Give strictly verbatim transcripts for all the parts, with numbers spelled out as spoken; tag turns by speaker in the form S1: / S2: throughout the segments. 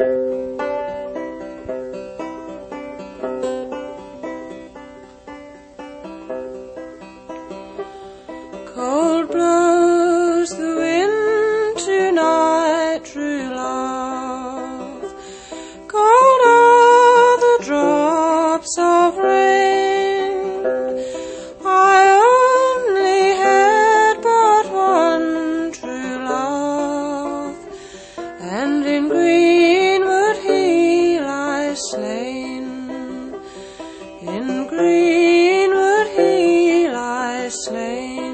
S1: Cold blows the wind tonight, true love. Cold are the drops of rain. I only had but one true love, and in greenwood he lies slain. In greenwood he lies slain.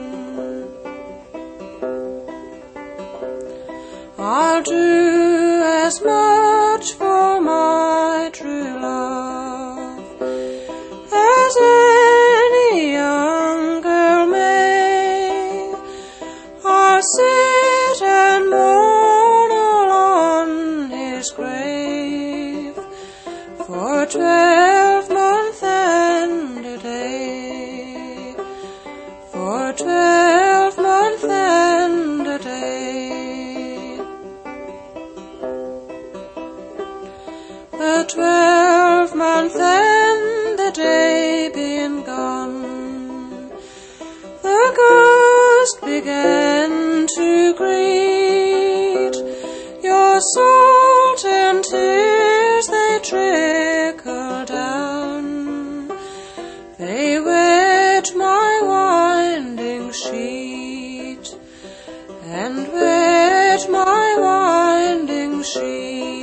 S1: I'll do as much for my true love as any young girl may. I'll sit and mourn all on his grave for twelve months and a day, for twelve months and a day. The twelve month and the day being gone, the ghost began to greet. Your salt and tears they trickle down, they wet my winding sheet, and wet my winding sheet.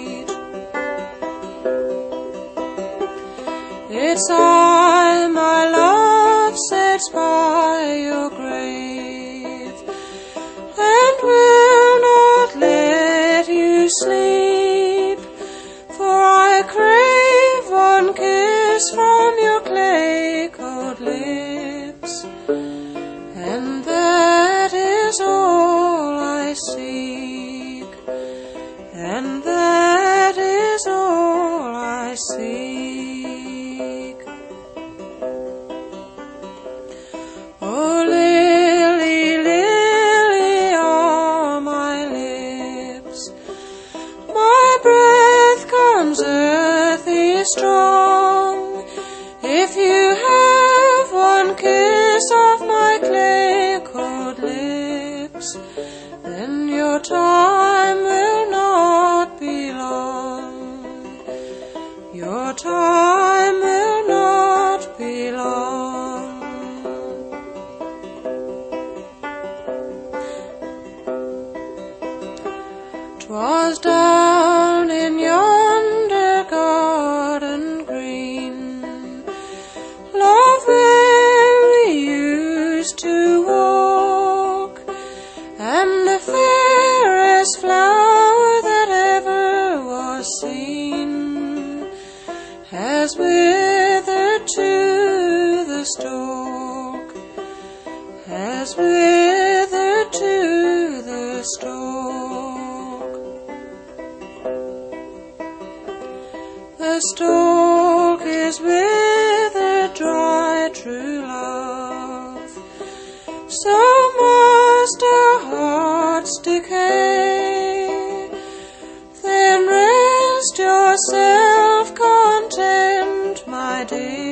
S1: It's I, my love, sits by your grave, and will not let you sleep, for I crave one kiss from your clay cold lips, and that is all I seek, and that is all I seek. Oh, lily, lily are my lips, my breath comes earthy strong. If you have one kiss of my clay cold lips, then your time will not be long, your time will not be long. 'Twas down in yonder garden green, love, where we used to walk, and the fairest flower that ever was seen has withered to the stalk, has withered to the stalk. The stalk is withered dry, true love, so must our hearts decay. Then rest yourself content, my dear,